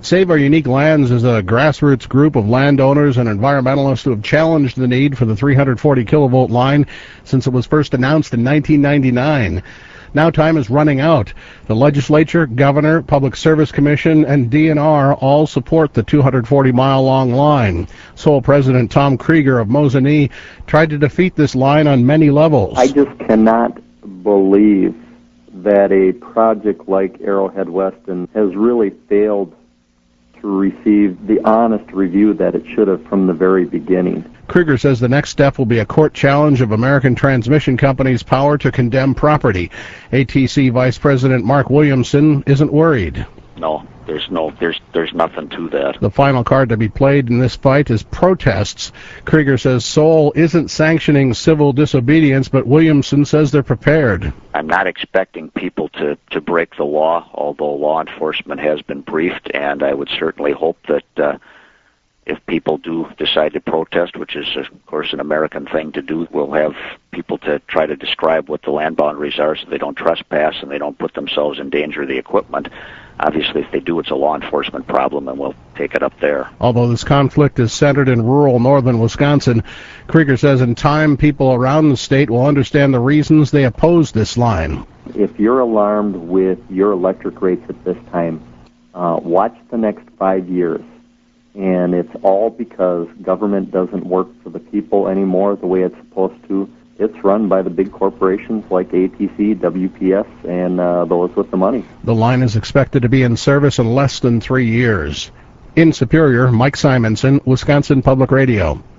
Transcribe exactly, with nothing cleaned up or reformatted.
Save Our Unique Lands is a grassroots group of landowners and environmentalists who have challenged the need for the three hundred forty kilovolt line since it was first announced in nineteen ninety-nine. Now time is running out. The legislature, governor, Public Service Commission, and D N R all support the two hundred forty mile long line. Sole President Tom Krieger of Mosinee tried to defeat this line on many levels. I just cannot believe that a project like Arrowhead Weston has really failed to receive the honest review that it should have from the very beginning. Krieger says the next step will be a court challenge of American Transmission Company's power to condemn property. A T C Vice President Mark Williamson isn't worried. No, there's no, there's, there's nothing to that. The final card to be played in this fight is protests. Krieger says Sole isn't sanctioning civil disobedience, but Williamson says they're prepared. I'm not expecting people to, to break the law, although law enforcement has been briefed, and I would certainly hope that uh, if people do decide to protest, which is, of course, an American thing to do, we'll have people to try to describe what the land boundaries are so they don't trespass and they don't put themselves in danger of the equipment. Obviously, if they do, it's a law enforcement problem, and we'll take it up there. Although this conflict is centered in rural northern Wisconsin, Krieger says in time, people around the state will understand the reasons they oppose this line. If you're alarmed with your electric rates at this time, uh, watch the next five years. And it's all because government doesn't work for the people anymore the way it's supposed to. It's run by the big corporations like A T C, W P S, and uh, those with the money. The line is expected to be in service in less than three years. In Superior, Mike Simonson, Wisconsin Public Radio.